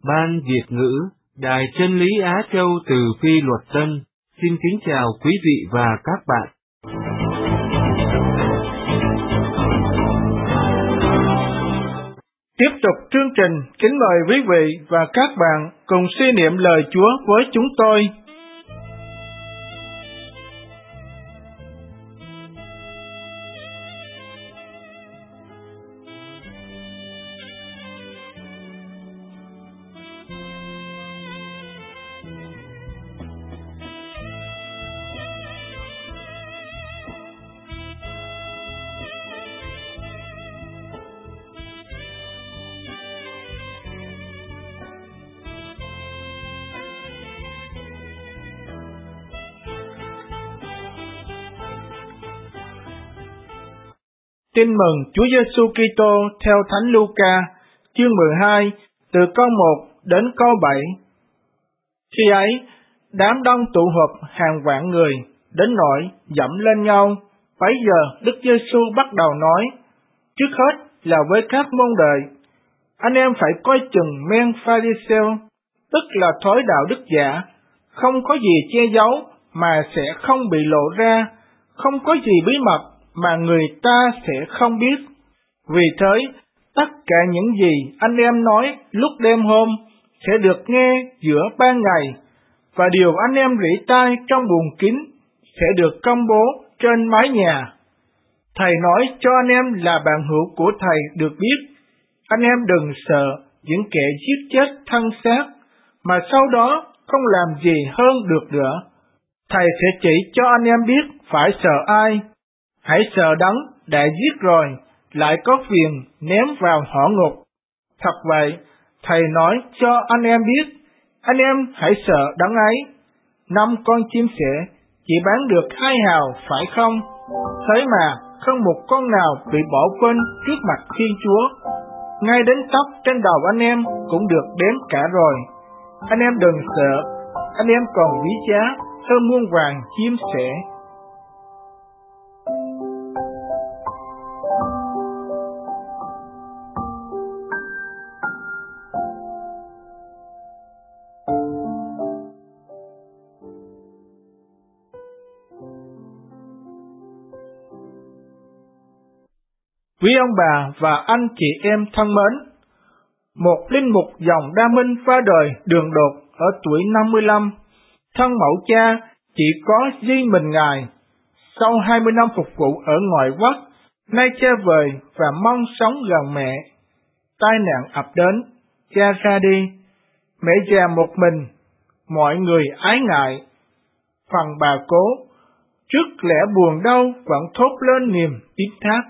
Ban Việt ngữ, Đài Chân lý Á Châu từ Phi Luật Tân, xin kính chào quý vị và các bạn. Tiếp tục chương trình, kính mời quý vị và các bạn cùng suy niệm lời Chúa với chúng tôi. Tin mừng Chúa Giêsu Kitô theo Thánh Luca, chương 12, từ câu 1 đến câu 7. Khi ấy, đám đông tụ họp hàng vạn người, đến nỗi dẫm lên nhau. Bấy giờ Đức Giêsu bắt đầu nói, trước hết là với các môn đệ, anh em phải coi chừng men Pha-ri-sêu, tức là thói đạo đức giả, không có gì che giấu mà sẽ không bị lộ ra, không có gì bí mật mà người ta sẽ không biết. Vì thế, tất cả những gì anh em nói lúc đêm hôm sẽ được nghe giữa ban ngày, và điều anh em rỉ tai trong buồng kín sẽ được công bố trên mái nhà. Thầy nói cho anh em là bạn hữu của thầy được biết, anh em đừng sợ những kẻ giết chết thân xác, mà sau đó không làm gì hơn được nữa. Thầy sẽ chỉ cho anh em biết phải sợ ai. Hãy sợ Đấng đã giết rồi, lại có quyền ném vào hỏa ngục. Thật vậy, thầy nói cho anh em biết, anh em hãy sợ Đấng ấy. 5 con chim sẻ chỉ bán được 2 hào, phải không? Thế mà không một con nào bị bỏ quên trước mặt Thiên Chúa. Ngay đến tóc trên đầu anh em cũng được đếm cả rồi. Anh em đừng sợ, anh em còn quý giá hơn muôn vàng chim sẻ. Quý ông bà và anh chị em thân mến, một linh mục dòng Đa Minh qua đời đường đột ở tuổi 55. Thân mẫu cha chỉ có duy mình Ngài. Sau 20 năm phục vụ ở ngoại quốc, nay cha về và mong sống gần mẹ. Tai nạn ập đến, cha ra đi. Mẹ già một mình, mọi người ái ngại. Phần bà cố, trước lẽ buồn đau vẫn thốt lên niềm tín thác.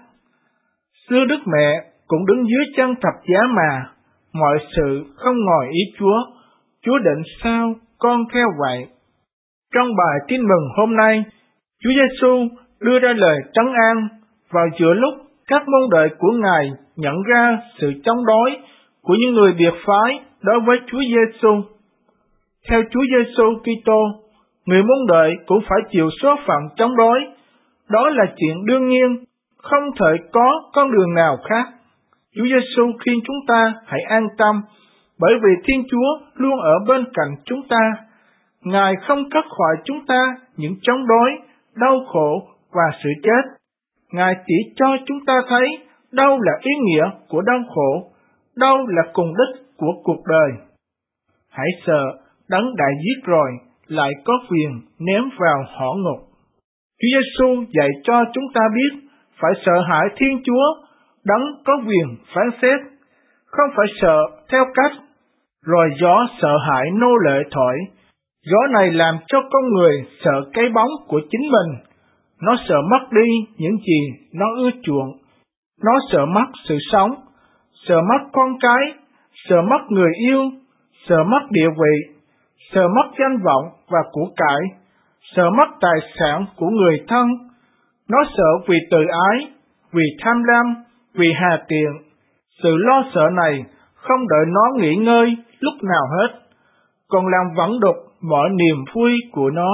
Xưa Đức Mẹ cũng đứng dưới chân thập giá mà, mọi sự không ngoài ý Chúa định sao con theo vậy. Trong bài tin mừng hôm nay, Chúa Giêsu đưa ra lời trấn an vào giữa lúc các môn đệ của Ngài nhận ra sự chống đối của những người biệt phái đối với Chúa Giêsu. Theo Chúa Giêsu Kitô, người môn đệ cũng phải chịu số phận chống đối. Đó là chuyện đương nhiên, không thể có con đường nào khác. Chúa Giêsu khuyên chúng ta hãy an tâm, bởi vì Thiên Chúa luôn ở bên cạnh chúng ta. Ngài không cắt khỏi chúng ta những chống đối, đau khổ và sự chết. Ngài chỉ cho chúng ta thấy đâu là ý nghĩa của đau khổ, đâu là cùng đích của cuộc đời. Hãy sợ Đấng đã giết rồi, lại có quyền ném vào hỏa ngục. Chúa Giêsu dạy cho chúng ta biết phải sợ hãi Thiên Chúa, Đấng có quyền phán xét, không phải sợ theo cách rồi gió sợ hãi nô lệ thổi. Gió này làm cho con người sợ cái bóng của chính mình. Nó sợ mất đi những gì nó ưa chuộng. Nó sợ mất sự sống, sợ mất con cái, sợ mất người yêu, sợ mất địa vị, sợ mất danh vọng và của cải, sợ mất tài sản của người thân. Nó sợ vì tự ái, vì tham lam, vì hà tiện. Sự lo sợ này không đợi nó nghỉ ngơi lúc nào hết, còn làm vẩn đục mọi niềm vui của nó.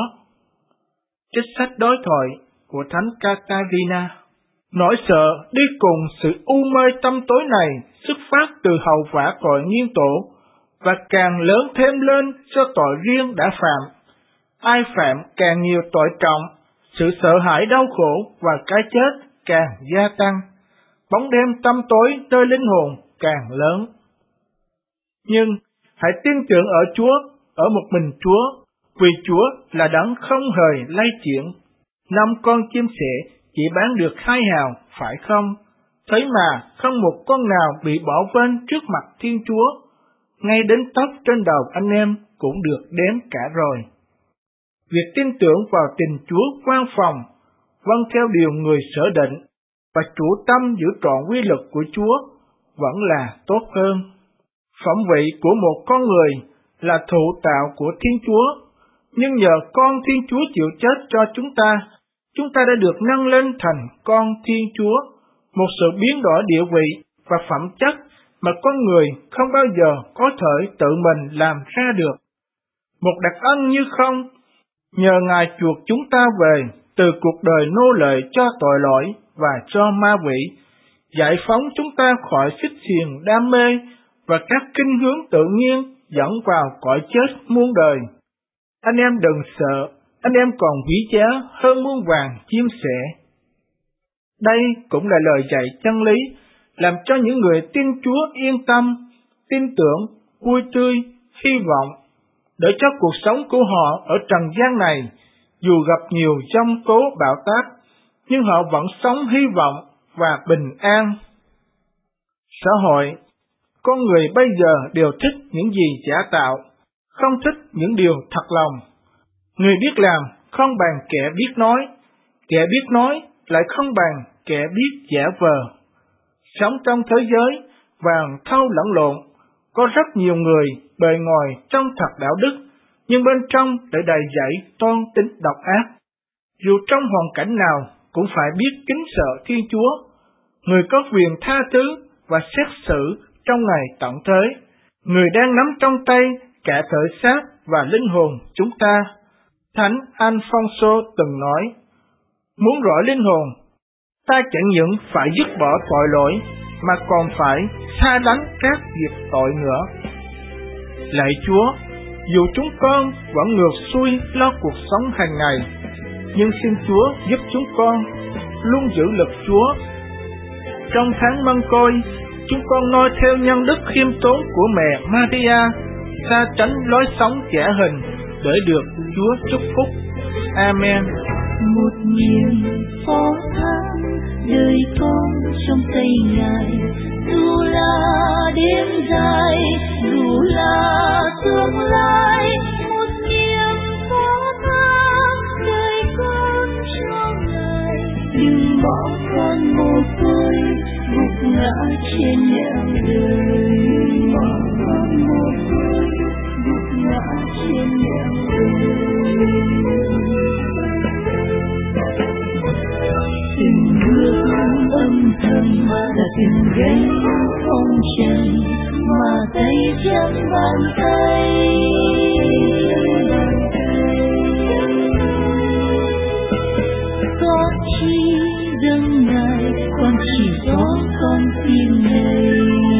Trích sách đối thoại của Thánh Catarina. Nỗi sợ đi cùng sự u mê tâm tối này xuất phát từ hậu vả cội nguyên tổ, và càng lớn thêm lên do tội riêng đã phạm. Ai phạm càng nhiều tội trọng, sự sợ hãi đau khổ và cái chết càng gia tăng. Bóng đêm tăm tối nơi linh hồn càng lớn. Nhưng hãy tin tưởng ở Chúa, ở một mình Chúa, vì Chúa là đấng không hề lay chuyển. 5 con chim sẻ chỉ bán được 2 hào, phải không? Thế mà không một con nào bị bỏ quên trước mặt Thiên Chúa. Ngay đến tóc trên đầu anh em cũng được đếm cả rồi. Việc tin tưởng vào tình Chúa quan phòng, vâng theo điều người sở định, và chủ tâm giữ trọn quy luật của Chúa vẫn là tốt hơn. Phẩm vị của một con người là thụ tạo của Thiên Chúa, nhưng nhờ con Thiên Chúa chịu chết cho chúng ta đã được nâng lên thành con Thiên Chúa, một sự biến đổi địa vị và phẩm chất mà con người không bao giờ có thể tự mình làm ra được. Một đặc ân như không, nhờ Ngài chuộc chúng ta về từ cuộc đời nô lệ cho tội lỗi và cho ma quỷ, giải phóng chúng ta khỏi xích xiềng đam mê và các khinh hướng tự nhiên dẫn vào cõi chết muôn đời. Anh em đừng sợ, anh em còn quý giá hơn muôn vàng chim sẻ. Đây cũng là lời dạy chân lý, làm cho những người tin Chúa yên tâm, tin tưởng, vui tươi, hy vọng, để cho cuộc sống của họ ở trần gian này, dù gặp nhiều giông tố bão táp, nhưng họ vẫn sống hy vọng và bình an. Xã hội, con người bây giờ đều thích những gì giả tạo, không thích những điều thật lòng. Người biết làm không bằng kẻ biết nói lại không bằng kẻ biết giả vờ. Sống trong thế giới vàng thau lẫn lộn, có rất nhiều người bề ngoài trong thật đạo đức, nhưng bên trong lại đầy dẫy toan tính độc ác. Dù trong hoàn cảnh nào cũng phải biết kính sợ Thiên Chúa, người có quyền tha thứ và xét xử trong ngày tận thế, người đang nắm trong tay cả thể xác và linh hồn chúng ta. Thánh Alfonso từng nói, muốn rọi linh hồn, ta chẳng những phải dứt bỏ tội lỗi, mà còn phải xa lánh các việc tội nữa. Lạy Chúa, dù chúng con vẫn ngược xuôi lo cuộc sống hàng ngày, nhưng xin Chúa giúp chúng con luôn giữ lực Chúa. Trong tháng Mân Côi, chúng con noi theo nhân đức khiêm tốn của mẹ Maria, xa tránh lối sống giả hình để được Chúa chúc phúc. Amen. Một niềm phó thác đời con trong tay Ngài, dù là đêm dài, dù là tương lai. Một niềm phó thác đời con cho Ngài, đừng bỏ con mồ côi gục ngã trên nẻo đời. Đừng bỏ con mồ côi gục ngã trên nẻo đời. Tình thương âm thầm là tình gây phong trần, mà tay chân bàn tay. Có chi dâng Ngài, con chỉ có con tim này.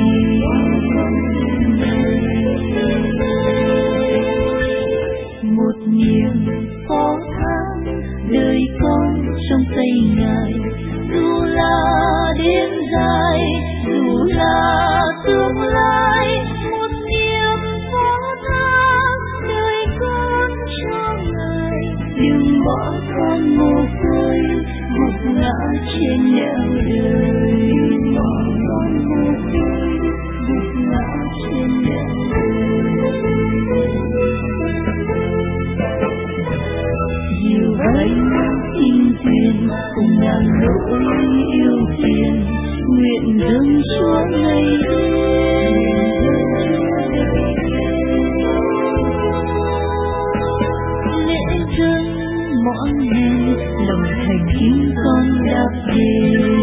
Một niềm phó thác đời con trong tay Ngài, dù là đêm dài, dù là tương lai. Một niềm phó thác đời con cho Ngài, đừng bỏ con mồ côi gục ngã trên nẻo đời. Đừng bỏ con mồ côi gục ngã trên nẻo đời. Dìu gánh tinh thuyền cùng ngàn nỗi yêu phiền, nguyện dâng Chúa ngày lễ dâng mọi ngày, lòng thành kính con đáp đền.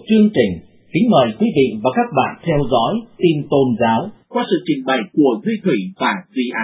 chương trình, kính mời quý vị và các bạn theo dõi tin tôn giáo qua sự trình bày của Duy Thủy và Duy An.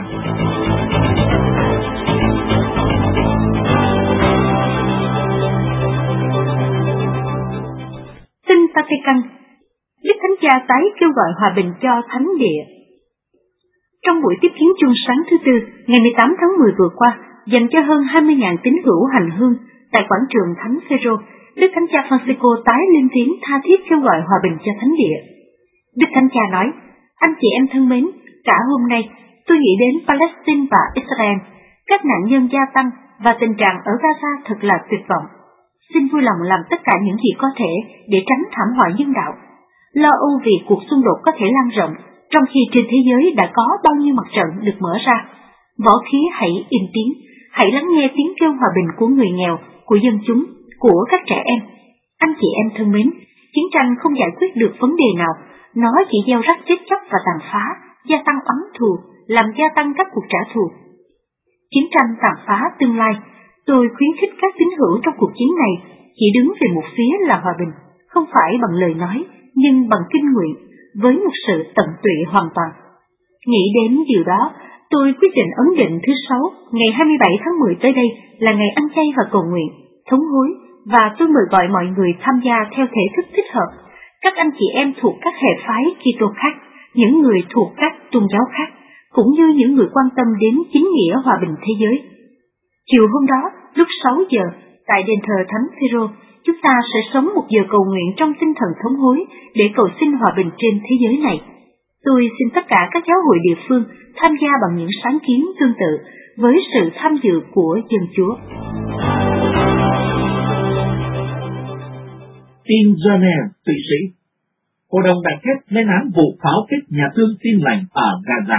Tin Vatican, Đức Thánh Cha tái kêu gọi hòa bình cho Thánh Địa. Trong buổi tiếp kiến chung sáng thứ Tư, ngày 18 tháng 10 vừa qua, dành cho hơn 20.000 tín hữu hành hương tại quảng trường Thánh Phêrô, Đức Thánh Cha Francisco tái lên tiếng tha thiết kêu gọi hòa bình cho Thánh Địa. Đức Thánh Cha nói: anh chị em thân mến, cả hôm nay tôi nghĩ đến Palestine và Israel. Các nạn nhân gia tăng và tình trạng ở Gaza thật là tuyệt vọng. Xin vui lòng làm tất cả những gì có thể để tránh thảm họa nhân đạo. Lo âu vì cuộc xung đột có thể lan rộng, trong khi trên thế giới đã có bao nhiêu mặt trận được mở ra. Võ khí hãy im tiếng, hãy lắng nghe tiếng kêu hòa bình của người nghèo, của dân chúng, của các trẻ em. Anh chị em thân mến, chiến tranh không giải quyết được vấn đề nào, nó chỉ gieo rắc chết chóc và tàn phá, gia tăng oán thù, làm gia tăng các cuộc trả thù. Chiến tranh tàn phá tương lai. Tôi khuyến khích các tín hữu trong cuộc chiến này chỉ đứng về một phía là hòa bình, không phải bằng lời nói, nhưng bằng kinh nguyện, với một sự tận tụy hoàn toàn. Nghĩ đến điều đó, tôi quyết định ấn định thứ Sáu, ngày 27 tháng 10 tới đây là ngày ăn chay và cầu nguyện, thống hối, và tôi mời gọi mọi người tham gia theo thể thức thích hợp. Các anh chị em thuộc các hệ phái Kitô khác, những người thuộc các tôn giáo khác, cũng như những người quan tâm đến chính nghĩa hòa bình thế giới. Chiều hôm đó, lúc 6 giờ, tại đền thờ Thánh Phêrô, chúng ta sẽ sống một giờ cầu nguyện trong tinh thần thống hối để cầu xin hòa bình trên thế giới này. Tôi xin tất cả các giáo hội địa phương tham gia bằng những sáng kiến tương tự với sự tham dự của dân Chúa. Tin Geneva, Thụy Sĩ. Hội đồng đại kết lên án vụ pháo kích nhà thương Tin Lành ở Gaza.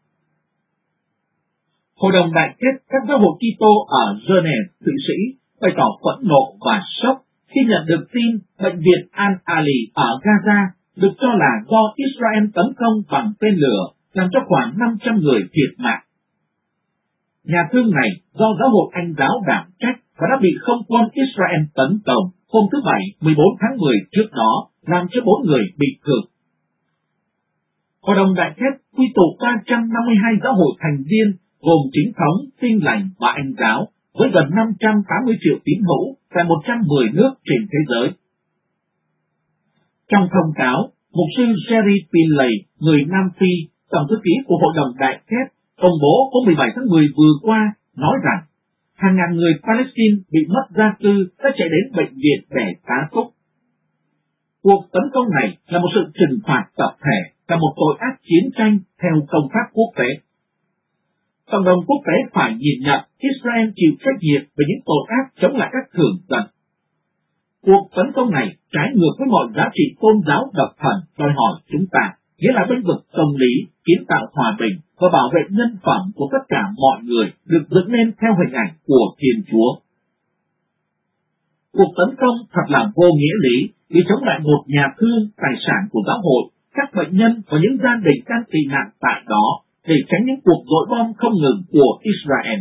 Hội đồng đại kết các giáo hội Kitô ở Geneva, Thụy Sĩ bày tỏ phẫn nộ và sốc khi nhận được tin bệnh viện Al-Ali ở Gaza được cho là do Israel tấn công bằng tên lửa, làm cho khoảng 500 người thiệt mạng. Nhà thương này do giáo hội Anh giáo đảm trách và đã bị không quân Israel tấn công hôm thứ Bảy 14 tháng 10 trước đó, làm cho 4 người bị thương. Hội đồng đại kết quy tụ 352 giáo hội thành viên gồm Chính thống, Tin Lành và Anh giáo với gần 580 triệu tín hữu tại 110 nước trên thế giới. Trong thông cáo, mục sư Jerry Pinley, người Nam Phi, tổng thư ký của Hội đồng đại kết, công bố hôm 17 tháng 10 vừa qua, nói rằng hàng ngàn người Palestine bị mất gia cư đã chạy đến bệnh viện để tá túc. Cuộc tấn công này là một sự trừng phạt tập thể, là một tội ác chiến tranh theo công pháp quốc tế. Cộng đồng quốc tế phải nhìn nhận Israel chịu trách nhiệm về những tội ác chống lại các thường dân. Cuộc tấn công này trái ngược với mọi giá trị tôn giáo độc thần đòi hỏi chúng ta, nghĩa là bênh vực công lý, kiến tạo hòa bình và bảo vệ nhân phẩm của tất cả mọi người được dựng nên theo hình ảnh của Thiên Chúa. Cuộc tấn công thật là vô nghĩa lý vì chống lại một nhà thương, tài sản của giáo hội, các bệnh nhân và những gia đình đang tị nạn tại đó để tránh những cuộc dội bom không ngừng của Israel.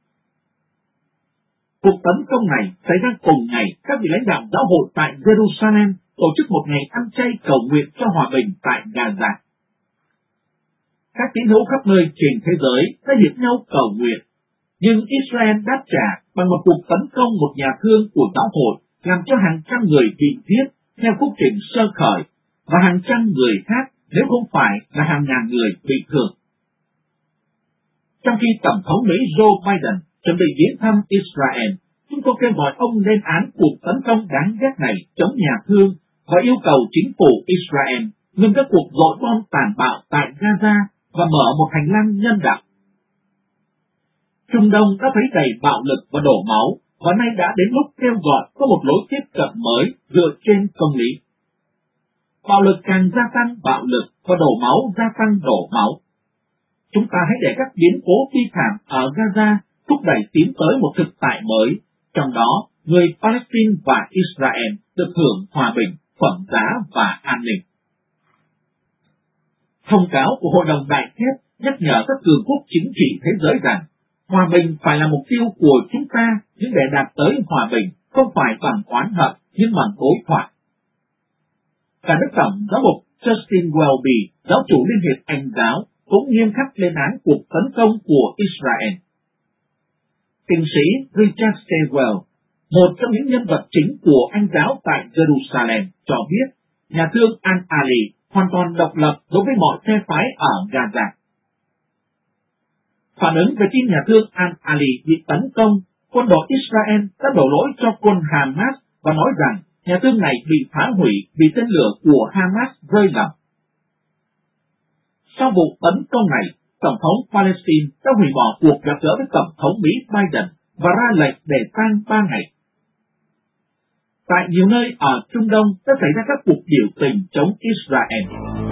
Cuộc tấn công này xảy ra cùng ngày các vị lãnh đạo giáo hội tại Jerusalem tổ chức một ngày ăn chay cầu nguyện cho hòa bình tại Gaza. Các tín hữu khắp nơi trên thế giới đã hiệp nhau cầu nguyện, nhưng Israel đáp trả bằng một cuộc tấn công một nhà thương của giáo hội, làm cho hàng trăm người bị giết theo phúc trình sơ khởi và hàng trăm người khác, nếu không phải là hàng ngàn người bị thương. Trong khi Tổng thống Mỹ Joe Biden chuẩn bị viếng thăm Israel, chúng tôi kêu gọi ông lên án cuộc tấn công đáng ghét này chống nhà thương và yêu cầu chính phủ Israel ngừng các cuộc dội bom tàn bạo tại Gaza và mở một hành lang nhân đạo. Trung Đông đã thấy đầy bạo lực và đổ máu, và nay đã đến lúc kêu gọi có một lối tiếp cận mới dựa trên công lý. Bạo lực càng gia tăng bạo lực và đổ máu gia tăng đổ máu. Chúng ta hãy để các biến cố bi thảm ở Gaza thúc đẩy tiến tới một thực tại mới, trong đó người Palestine và Israel được hưởng hòa bình, phẩm giá và an ninh. Thông cáo của Hội đồng đại kết nhắc nhở các cường quốc chính trị thế giới rằng hòa bình phải là mục tiêu của chúng ta, nhưng để đạt tới hòa bình không phải bằng oán hận nhưng bằng đối thoại. Cả Đức Tổng Giám mục Justin Welby, giáo chủ Liên hiệp Anh giáo, cũng nghiêm khắc lên án cuộc tấn công của Israel. Kinh sĩ Richard Stewell, một trong những nhân vật chính của Anh giáo tại Jerusalem, cho biết nhà thương Al-Ali hoàn toàn độc lập đối với mọi phe phái ở Gaza. Phản ứng về tin nhà thương Al-Ali bị tấn công, quân đội Israel đã đổ lỗi cho quân Hamas và nói rằng nhà thương này bị phá hủy vì tên lửa của Hamas rơi lầm. Sau vụ tấn công này, Tổng thống Palestine đã hủy bỏ cuộc gặp gỡ với Tổng thống Mỹ Biden và ra lệnh để tăng 3 ngày. Tại nhiều nơi ở Trung Đông đã xảy ra các cuộc biểu tình chống Israel.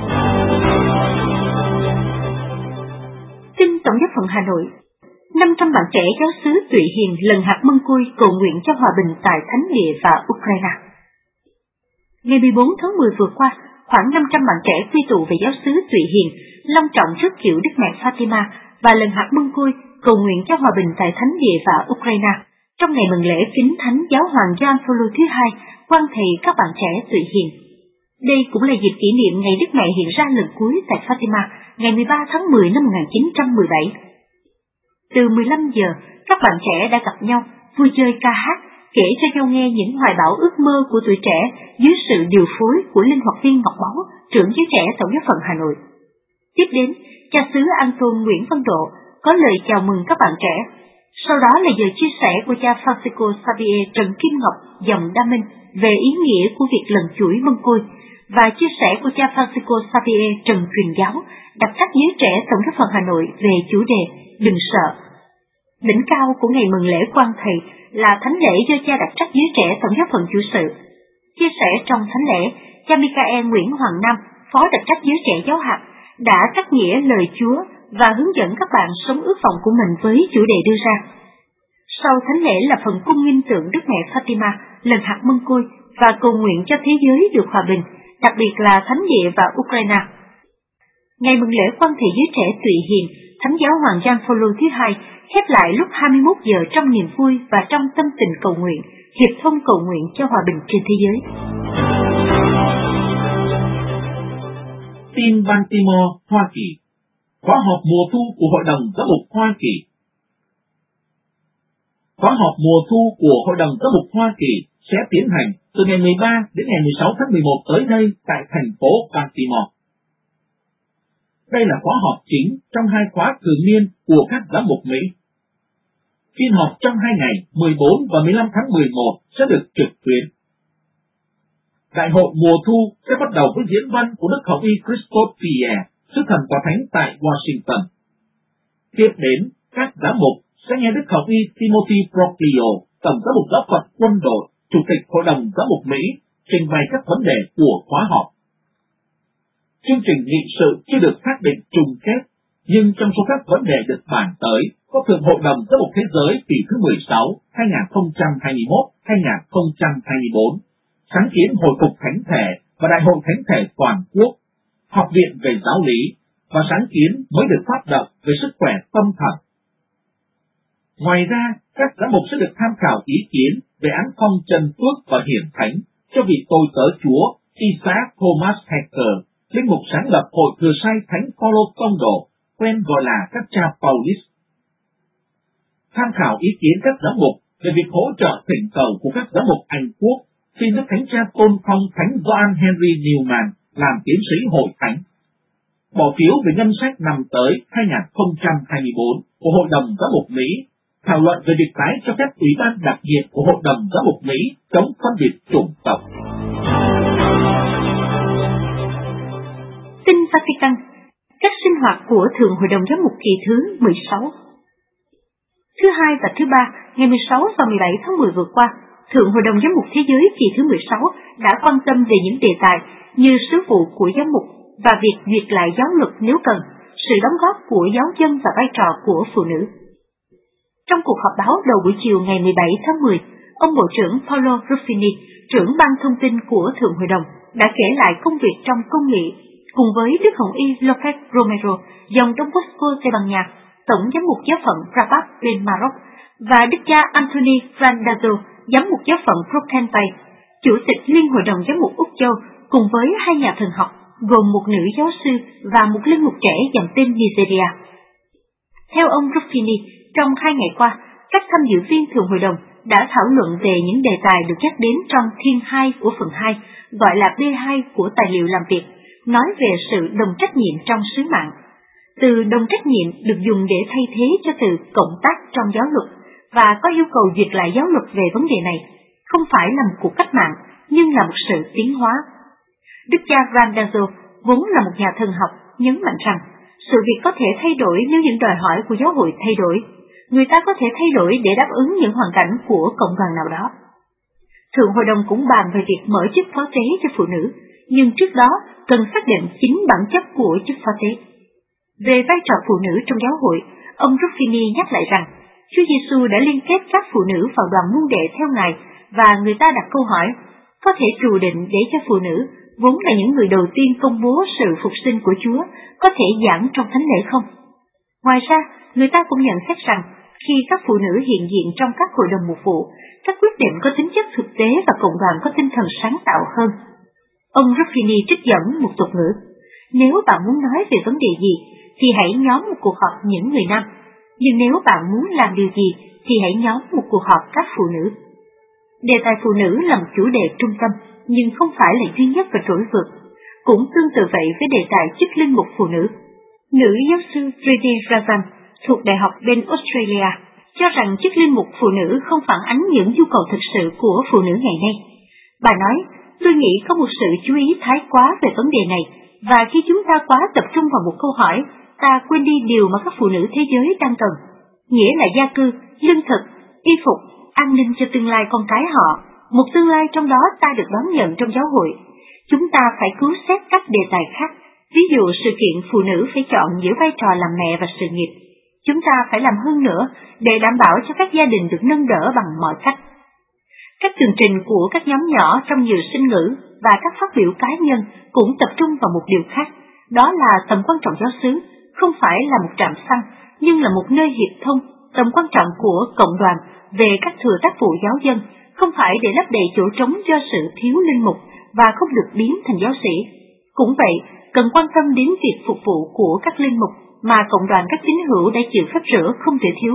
Tin Tổng giáo phận Hà Nội, 500 bạn trẻ giáo xứ Tùy Hiền lần hạt măng côi cầu nguyện cho hòa bình tại Thánh Địa và Ukraine. Ngày 14 tháng 10 vừa qua, khoảng 500 bạn trẻ quy tụ về giáo xứ Tùy Hiền, long trọng rước kiệu Đức Mẹ Fatima và lần hạt măng côi cầu nguyện cho hòa bình tại Thánh Địa và Ukraine. Trong ngày mừng lễ kính Thánh Giáo Hoàng Gioan Phaolô thứ hai, quan thầy các bạn trẻ Tùy Hiền. Đây cũng là dịp kỷ niệm ngày Đức Mẹ hiện ra lần cuối tại Fatima, ngày 13 tháng 10 năm 1917. Từ 15 giờ, các bạn trẻ đã gặp nhau, vui chơi ca hát, kể cho nhau nghe những hoài bão ước mơ của tuổi trẻ dưới sự điều phối của linh hoạt viên Ngọc Báu, trưởng giới trẻ Tổng giáo phận Hà Nội. Tiếp đến, cha xứ An Tôn Nguyễn Văn Độ có lời chào mừng các bạn trẻ. Sau đó là giờ chia sẻ của cha Francisco Xavier Trần Kim Ngọc dòng Đa Minh về ý nghĩa của việc lần chuỗi mâm côi và chia sẻ của cha Francisco Xavier Trần Truyền Giáo đặc trách giới trẻ Tổng giáo phận Hà Nội về chủ đề Đừng sợ. Đỉnh cao của ngày mừng lễ quan thầy là thánh lễ do cha đặc trách giới trẻ Tổng giáo phận chủ sự. Chia sẻ trong thánh lễ, cha Michael Nguyễn Hoàng Nam, phó đặc trách giới trẻ giáo hạt, đã cắt nghĩa lời Chúa và hướng dẫn các bạn sống ước vọng của mình với chủ đề đưa ra. Sau thánh lễ là phần cung nghinh tượng Đức Mẹ Fatima, lần hạt măng côi và cầu nguyện cho thế giới được hòa bình, đặc biệt là Thánh Địa và Ukraine. Ngày mừng lễ quan thầy giới trẻ Tùy Hiền, Thánh Giáo Hoàng Gioan Phaolô thứ hai khép lại lúc 21 giờ trong niềm vui và trong tâm tình cầu nguyện, hiệp thông cầu nguyện cho hòa bình trên thế giới. Tin Baltimore, Hoa Kỳ. Khóa họp mùa thu của Hội đồng Giám mục Hoa Kỳ. Khóa họp mùa thu của Hội đồng Giám mục Hoa Kỳ sẽ tiến hành từ ngày 13 đến ngày 16 tháng 11 tới đây tại thành phố Baltimore. Đây là khóa họp chính trong hai khóa thường niên của các giám mục Mỹ. Phiên họp trong 2 ngày 14 và 15 tháng 11 sẽ được trực tuyến. Đại hội mùa thu sẽ bắt đầu với diễn văn của Đức Hồng Y Christophe Pierre, sứ thần tòa thánh tại Washington. Tiếp đến, các giám mục sẽ nghe Đức Hồng Y Timothy Broglio, Tổng giám mục giáo phận quân đội, Chủ tịch Hội đồng Giám mục Mỹ, trình bày các vấn đề của khóa họp. Chương trình nghị sự chưa được xác định chung kết, nhưng trong số các vấn đề được bàn tới có Thượng Hội đồng Giám mục Thế giới kỳ thứ 16, 2021-2024, sáng kiến hồi phục thánh thể và đại hội thánh thể toàn quốc, học viện về giáo lý và sáng kiến mới được phát động về sức khỏe tâm thần. Ngoài ra, các giám mục sẽ được tham khảo ý kiến về án phong trần phước và hiển thánh cho vị tôi tớ Chúa Isaac Thomas Hacker, linh mục sáng lập Hội Thừa Sai Thánh Phaolô Tông Đồ, quen gọi là các cha Paulis. Tham khảo ý kiến các giám mục về việc hỗ trợ thỉnh cầu của các giám mục Anh Quốc, xin Đức Thánh Cha tôn phong Thánh John Henry Newman làm tiến sĩ hội thánh. Bỏ phiếu về ngân sách năm tới 2024 của Hội đồng Giám mục Mỹ, thảo luận về việc tái cho phép Ủy ban đặc biệt của Hội đồng Giám mục Mỹ chống phân biệt chủng tộc. Tin Vatican, các sinh hoạt của Thượng Hội đồng Giám mục kỳ thứ 16. Thứ Hai và thứ Ba, ngày 16 và 17 tháng 10 vừa qua, Thượng Hội đồng Giám mục Thế giới kỳ thứ 16 đã quan tâm về những đề tài như sứ vụ của giám mục và việc duyệt lại giáo luật nếu cần, sự đóng góp của giáo dân và vai trò của phụ nữ. Trong cuộc họp báo đầu buổi chiều ngày 17 tháng 10, ông Bộ trưởng Paolo Ruffini, trưởng ban thông tin của Thượng Hội đồng, đã kể lại công việc trong công nghị cùng với Đức Hồng Y Lopez Romero, dòng Don Bosco Tây Ban Nha, Tổng giám mục giáo phận Rabat bên Maroc, và Đức cha Anthony Randazzo, giám mục giáo phận Broken Bay, Chủ tịch Liên Hội đồng Giám mục Úc Châu, cùng với hai nhà thần học gồm một nữ giáo sư và một linh mục trẻ dòng tên Nigeria. Theo ông Ruffini, trong 2 ngày qua, các tham dự viên Thượng Hội đồng đã thảo luận về những đề tài được nhắc đến trong Thiên 2 của phần 2, gọi là B2 của tài liệu làm việc, nói về sự đồng trách nhiệm trong sứ mạng. Từ đồng trách nhiệm được dùng để thay thế cho từ cộng tác trong giáo luật và có yêu cầu duyệt lại giáo luật về vấn đề này, không phải là một cuộc cách mạng, nhưng là một sự tiến hóa. Đức cha Randazzo, vốn là một nhà thần học, nhấn mạnh rằng sự việc có thể thay đổi nếu những đòi hỏi của giáo hội thay đổi. Người ta có thể thay đổi để đáp ứng những hoàn cảnh của cộng đoàn nào đó. Thượng Hội đồng cũng bàn về việc mở chức phó tế cho phụ nữ, nhưng trước đó cần xác định chính bản chất của chức phó tế. Về vai trò phụ nữ trong giáo hội, ông Ruffini nhắc lại rằng Chúa Giêsu đã liên kết các phụ nữ vào đoàn môn đệ theo Ngài, và người ta đặt câu hỏi, có thể trù định để cho phụ nữ, vốn là những người đầu tiên công bố sự phục sinh của Chúa, có thể giảng trong thánh lễ không? Ngoài ra, người ta cũng nhận xét rằng khi các phụ nữ hiện diện trong các hội đồng mục vụ, các quyết định có tính chất thực tế và cộng đoàn có tinh thần sáng tạo hơn. Ông Ruffini trích dẫn một tục ngữ: nếu bạn muốn nói về vấn đề gì, thì hãy nhóm một cuộc họp những người nam, nhưng nếu bạn muốn làm điều gì, thì hãy nhóm một cuộc họp các phụ nữ. Đề tài phụ nữ là một chủ đề trung tâm, nhưng không phải là duy nhất và trỗi vượt. Cũng tương tự vậy với đề tài chức linh mục phụ nữ. Nữ giáo sư Tridi Razan thuộc Đại học bên Australia cho rằng chức linh mục phụ nữ không phản ánh những nhu cầu thực sự của phụ nữ ngày nay. Bà nói, tôi nghĩ có một sự chú ý thái quá về vấn đề này, và khi chúng ta quá tập trung vào một câu hỏi, ta quên đi điều mà các phụ nữ thế giới đang cần, nghĩa là gia cư, lương thực, y phục, an ninh cho tương lai con cái họ, một tương lai trong đó ta được đón nhận trong giáo hội. Chúng ta phải cứu xét các đề tài khác, ví dụ sự kiện phụ nữ phải chọn giữa vai trò làm mẹ và sự nghiệp. Chúng ta phải làm hơn nữa để đảm bảo cho các gia đình được nâng đỡ bằng mọi cách. Các tường trình của các nhóm nhỏ trong nhiều sinh ngữ và các phát biểu cá nhân cũng tập trung vào một điều khác, đó là tầm quan trọng giáo xứ, không phải là một trạm xăng, nhưng là một nơi hiệp thông, tầm quan trọng của cộng đoàn về các thừa tác vụ giáo dân, không phải để lấp đầy chỗ trống do sự thiếu linh mục và không được biến thành giáo sĩ. Cũng vậy, cần quan tâm đến việc phục vụ của các linh mục mà cộng đoàn các tín hữu đã chịu phép rửa không thể thiếu.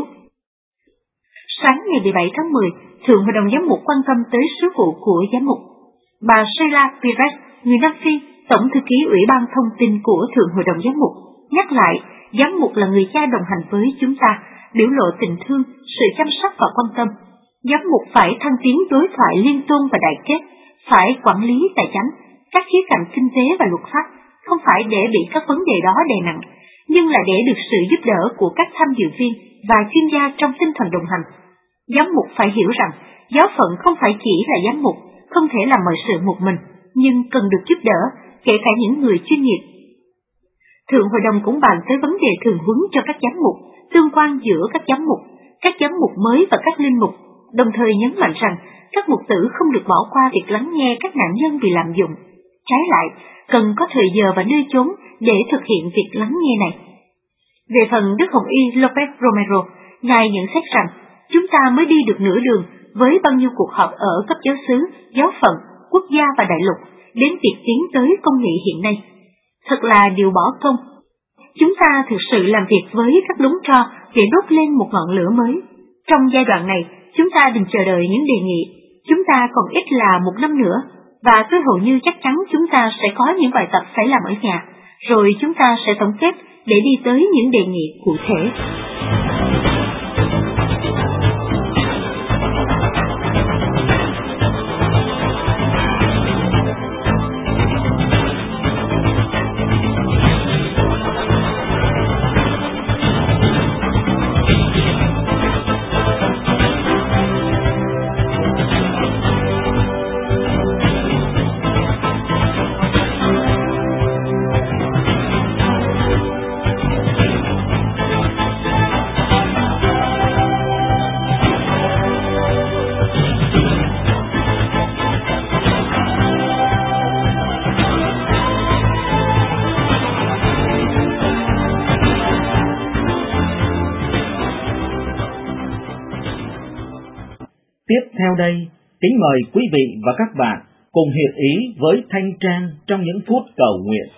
Sáng ngày 17 tháng 10, Thượng Hội đồng Giám mục quan tâm tới sứ vụ của giám mục. Bà Sheila Pires, người Nam Phi, Tổng thư ký Ủy ban Thông tin của Thượng Hội đồng Giám mục, nhắc lại giám mục là người cha đồng hành với chúng ta, biểu lộ tình thương, sự chăm sóc và quan tâm. Giám mục phải thăng tiến đối thoại liên tôn và đại kết, phải quản lý tài chánh, các khía cạnh kinh tế và luật pháp, không phải để bị các vấn đề đó đè nặng, nhưng là để được sự giúp đỡ của các tham dự viên và chuyên gia trong tinh thần đồng hành. Giám mục phải hiểu rằng giáo phận không phải chỉ là giám mục, không thể làm mọi sự một mình, nhưng cần được giúp đỡ, kể cả những người chuyên nghiệp. Thượng Hội đồng cũng bàn tới vấn đề thường huấn cho các giám mục, tương quan giữa các giám mục mới và các linh mục, đồng thời nhấn mạnh rằng các mục tử không được bỏ qua việc lắng nghe các nạn nhân bị lạm dụng. Trái lại, cần có thời giờ và nơi chốn để thực hiện việc lắng nghe này. Về phần Đức Hồng Y Lopez Romero, Ngài nhận xét rằng chúng ta mới đi được nửa đường với bao nhiêu cuộc họp ở cấp giáo xứ, giáo phận, quốc gia và đại lục đến việc tiến tới công nghị hiện nay. Thật là điều bỏ công. Chúng ta thực sự làm việc với các đống tro để đốt lên một ngọn lửa mới. Trong giai đoạn này, chúng ta đừng chờ đợi những đề nghị. Chúng ta còn ít là 1 năm nữa, và tôi hầu như chắc chắn chúng ta sẽ có những bài tập phải làm ở nhà, rồi chúng ta sẽ tổng kết để đi tới những đề nghị cụ thể. Tiếp theo đây, kính mời quý vị và các bạn cùng hiệp ý với Thanh Trang trong những phút cầu nguyện.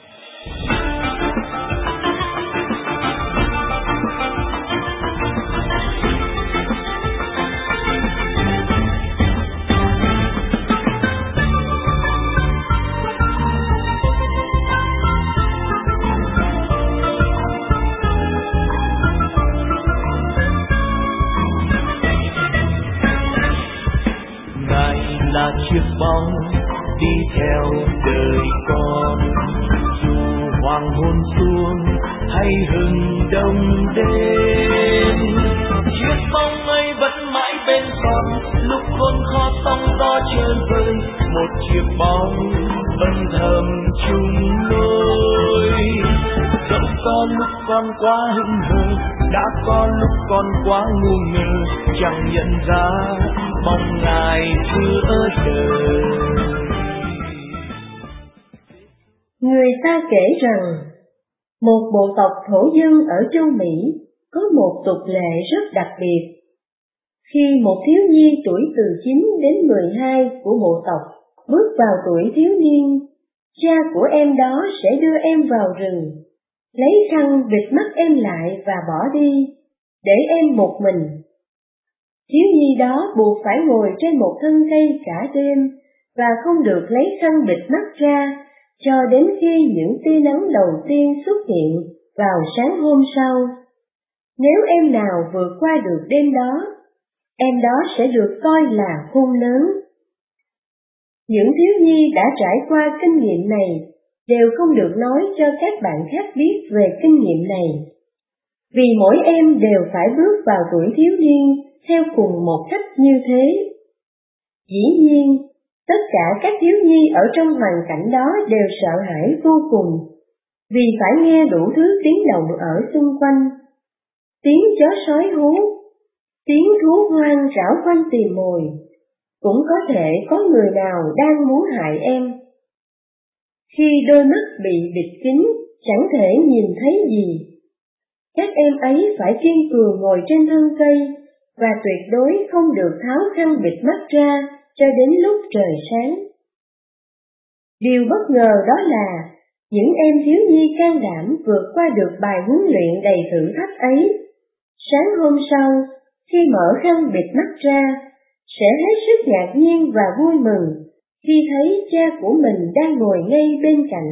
Là chiếc bóng đi theo đời con, dù hoàng hôn xuống hay hừng đông đêm, chiếc bóng ấy vẫn mãi bên con lúc khôn khó sóng gió chơi vơi. Một chiếc bóng vẫn thầm chung lối, dẫu có lúc con quá hững hờ, đã có lúc con quá ngu ngơ, chẳng nhận ra mong Ngài giữa đời. Người ta kể rằng, một bộ tộc thổ dân ở châu Mỹ có một tục lệ rất đặc biệt. Khi một thiếu nhi tuổi từ 9 đến 12 của bộ tộc bước vào tuổi thiếu niên, cha của em đó sẽ đưa em vào rừng, lấy khăn bịt mắt em lại và bỏ đi, để em một mình. Thiếu nhi đó buộc phải ngồi trên một thân cây cả đêm và không được lấy khăn bịt mắt ra cho đến khi những tia nắng đầu tiên xuất hiện vào sáng hôm sau. Nếu em nào vượt qua được đêm đó, em đó sẽ được coi là khôn lớn. Những thiếu nhi đã trải qua kinh nghiệm này đều không được nói cho các bạn khác biết về kinh nghiệm này, vì mỗi em đều phải bước vào tuổi thiếu niên theo cùng một cách như thế. Dĩ nhiên, tất cả các thiếu nhi ở trong hoàn cảnh đó đều sợ hãi vô cùng, vì phải nghe đủ thứ tiếng động ở xung quanh. Tiếng chó sói hú, tiếng thú hoang rảo quanh tìm mồi, cũng có thể có người nào đang muốn hại em. Khi đôi mắt bị bịt kín, chẳng thể nhìn thấy gì, các em ấy phải kiên cường ngồi trên thân cây và tuyệt đối không được tháo khăn bịt mắt ra cho đến lúc trời sáng. Điều bất ngờ đó là những em thiếu nhi can đảm vượt qua được bài huấn luyện đầy thử thách ấy. Sáng hôm sau, khi mở khăn bịt mắt ra, sẽ hết sức ngạc nhiên và vui mừng khi thấy cha của mình đang ngồi ngay bên cạnh.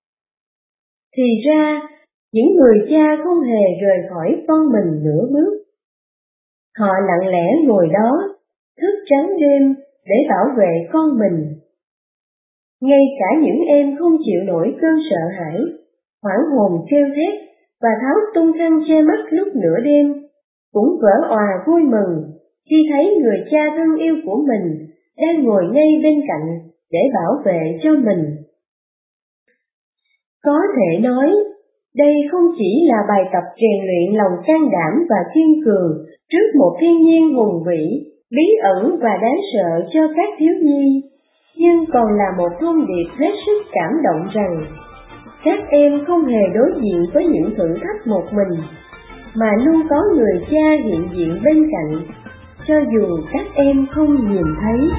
Thì ra, những người cha không hề rời khỏi con mình nửa bước. Họ lặng lẽ ngồi đó, thức trắng đêm để bảo vệ con mình. Ngay cả những em không chịu nổi cơn sợ hãi, hoảng hồn kêu thét và tháo tung khăn che mắt lúc nửa đêm, cũng vỡ òa vui mừng khi thấy người cha thân yêu của mình đang ngồi ngay bên cạnh để bảo vệ cho mình. Có thể nói, đây không chỉ là bài tập rèn luyện lòng can đảm và kiên cường trước một thiên nhiên hùng vĩ, bí ẩn và đáng sợ cho các thiếu nhi, nhưng còn là một thông điệp hết sức cảm động rằng các em không hề đối diện với những thử thách một mình, mà luôn có người cha hiện diện bên cạnh, cho dù các em không nhìn thấy.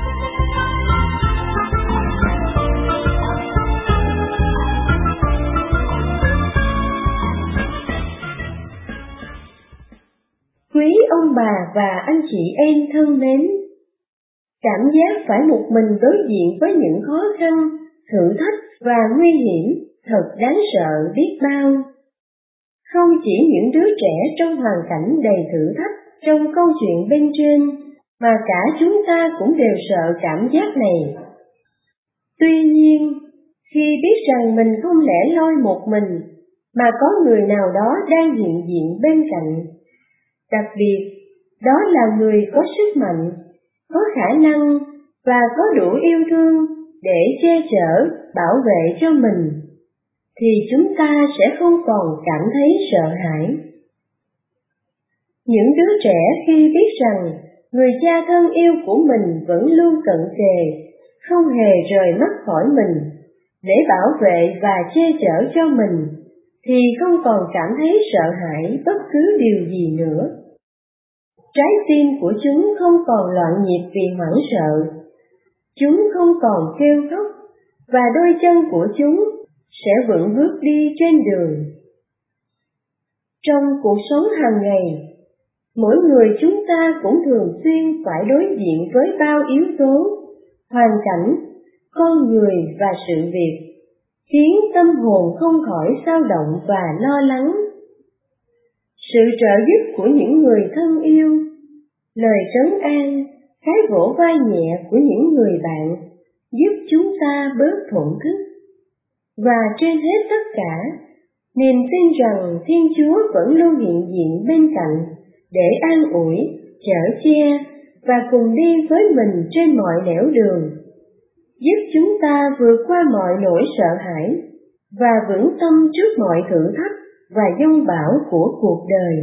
Quý ông bà và anh chị em thân mến, cảm giác phải một mình đối diện với những khó khăn, thử thách và nguy hiểm thật đáng sợ biết bao. Không chỉ những đứa trẻ trong hoàn cảnh đầy thử thách trong câu chuyện bên trên, mà cả chúng ta cũng đều sợ cảm giác này. Tuy nhiên, khi biết rằng mình không lẻ loi một mình, mà có người nào đó đang hiện diện bên cạnh, đặc biệt, đó là người có sức mạnh, có khả năng và có đủ yêu thương để che chở, bảo vệ cho mình, thì chúng ta sẽ không còn cảm thấy sợ hãi. Những đứa trẻ khi biết rằng người cha thân yêu của mình vẫn luôn cận kề, không hề rời mắt khỏi mình, để bảo vệ và che chở cho mình, thì không còn cảm thấy sợ hãi bất cứ điều gì nữa. Trái tim của chúng không còn loạn nhịp vì hoảng sợ, chúng không còn kêu khóc, và đôi chân của chúng sẽ vững bước đi trên đường. Trong cuộc sống hàng ngày, mỗi người chúng ta cũng thường xuyên phải đối diện với bao yếu tố, hoàn cảnh, con người và sự việc, khiến tâm hồn không khỏi xao động và lo lắng. Sự trợ giúp của những người thân yêu, lời trấn an, cái vỗ vai nhẹ của những người bạn giúp chúng ta bớt thổn thức. Và trên hết tất cả, niềm tin rằng Thiên Chúa vẫn luôn hiện diện bên cạnh để an ủi, chở che và cùng đi với mình trên mọi nẻo đường, giúp chúng ta vượt qua mọi nỗi sợ hãi và vững tâm trước mọi thử thách và giông bão của cuộc đời.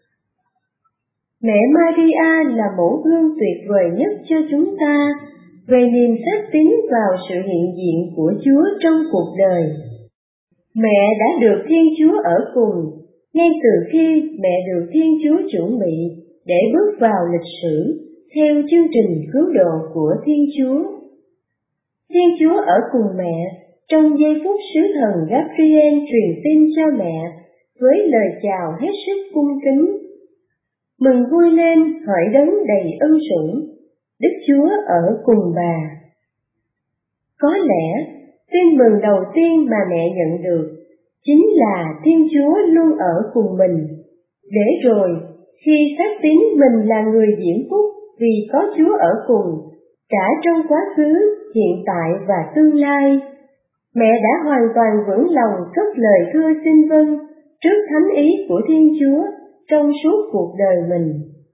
Mẹ Maria là mẫu gương tuyệt vời nhất cho chúng ta về niềm xác tín vào sự hiện diện của Chúa trong cuộc đời. Mẹ đã được Thiên Chúa ở cùng, ngay từ khi mẹ được Thiên Chúa chuẩn bị để bước vào lịch sử theo chương trình cứu độ của Thiên Chúa. Thiên Chúa ở cùng mẹ trong giây phút sứ thần Gabriel truyền tin cho mẹ với lời chào hết sức cung kính: Mừng vui lên, hỡi đấng đầy ân sủng, Đức Chúa ở cùng bà. Có lẽ tin mừng đầu tiên mà mẹ nhận được chính là Thiên Chúa luôn ở cùng mình, để rồi khi xác tín mình là người diễm phúc vì có Chúa ở cùng, cả trong quá khứ, hiện tại và tương lai, mẹ đã hoàn toàn vững lòng cất lời thưa xin vâng trước thánh ý của Thiên Chúa trong suốt cuộc đời mình.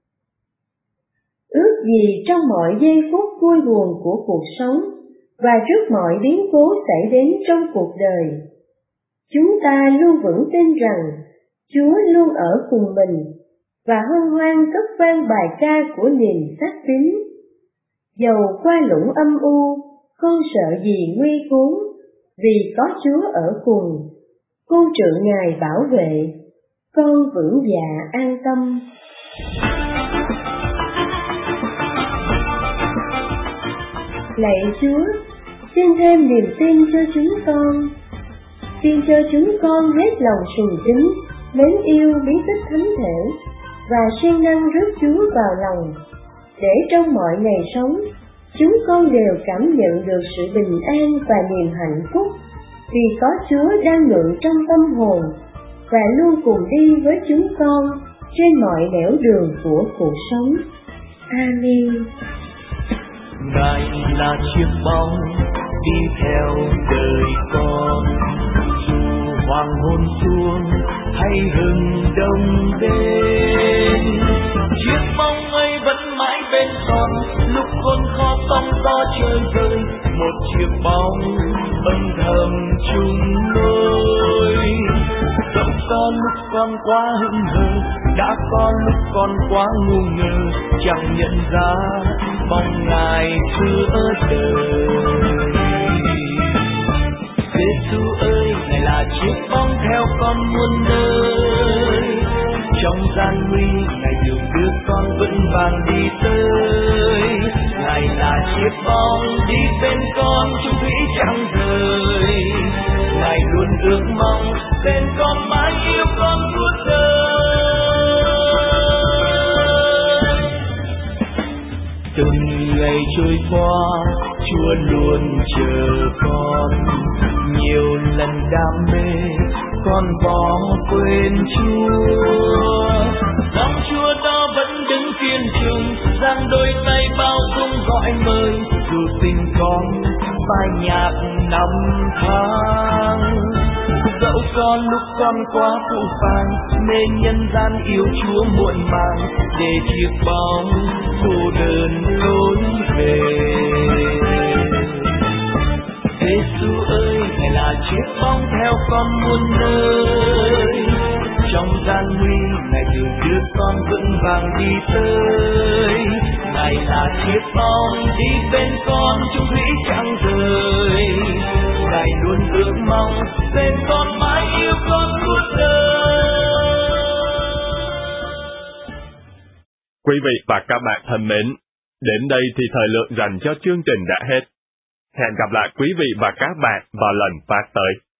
Ước gì trong mọi giây phút vui buồn của cuộc sống và trước mọi biến cố xảy đến trong cuộc đời, chúng ta luôn vững tin rằng Chúa luôn ở cùng mình và hân hoan cất vang bài ca của niềm xác tín. Dầu qua lũng âm u, con sợ gì nguy khốn, vì có Chúa ở cùng, con trượng Ngài bảo vệ, con vững dạ an tâm. Lạy Chúa, xin thêm niềm tin cho chúng con. Xin cho chúng con hết lòng sùng kính, mến yêu bí tích thánh thể và siêng năng rước Chúa vào lòng, để trong mọi ngày sống, chúng con đều cảm nhận được sự bình an và niềm hạnh phúc, vì có Chúa đang ngự trong tâm hồn và luôn cùng đi với chúng con trên mọi nẻo đường của cuộc sống. Amen. Ngài là chiếc bóng đi theo đời con, dù hoàng hôn xuống hay hừng đông đến, chiếc bóng ấy vẫn mãi bên con lúc khốn khó sóng gió chơi vơi, một chiếc bóng âm thầm chung lối. Dẫu có lúc con quá hững hờ, đã có lúc con quá ngu ngơ, chẳng nhận ra bóng Ngài giữa đời. Giêsu ơi, Ngài là chiếc bóng theo con muôn nơi, trong gian nguy Ngài đường đưa con vững vàng đi tới. Ngài là chiếc bóng đi bên con chung thủy chẳng rời, Ngài luôn ước mong bên con mãi yêu con suốt đời. Từng ngày trôi qua, Chúa luôn chờ con, nhiều lần đam mê con bỏ quên Chúa. Lòng Chúa đó vẫn đứng kiên trùng, giang đôi tay bao dung gọi mời, dù tình con phai nhạt năm tháng. Dẫu có lúc con quá phũ phàng, mê nhân gian yêu Chúa muộn màng, để chiếc bóng cô đơn lối về. Giêsu ơi, Ngài là chiếc bóng theo con muôn nơi, trong gian nguy Ngài đường đưa con vững vàng đi tới. Ngài là chiếc bóng đi bên con chung thủy chẳng rời, Ngài luôn ước mong bên con mãi yêu con suốt đời. Quý vị và các bạn thân mến, Đến đây thì thời lượng dành cho chương trình đã hết. Hẹn gặp lại quý vị và các bạn vào lần phát tới.